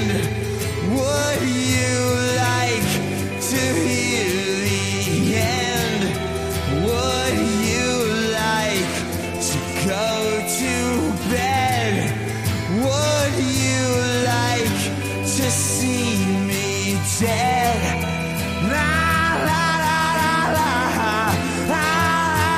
end? Would you like to hear the end? Would you like to go to bed? Would you like to see me dead?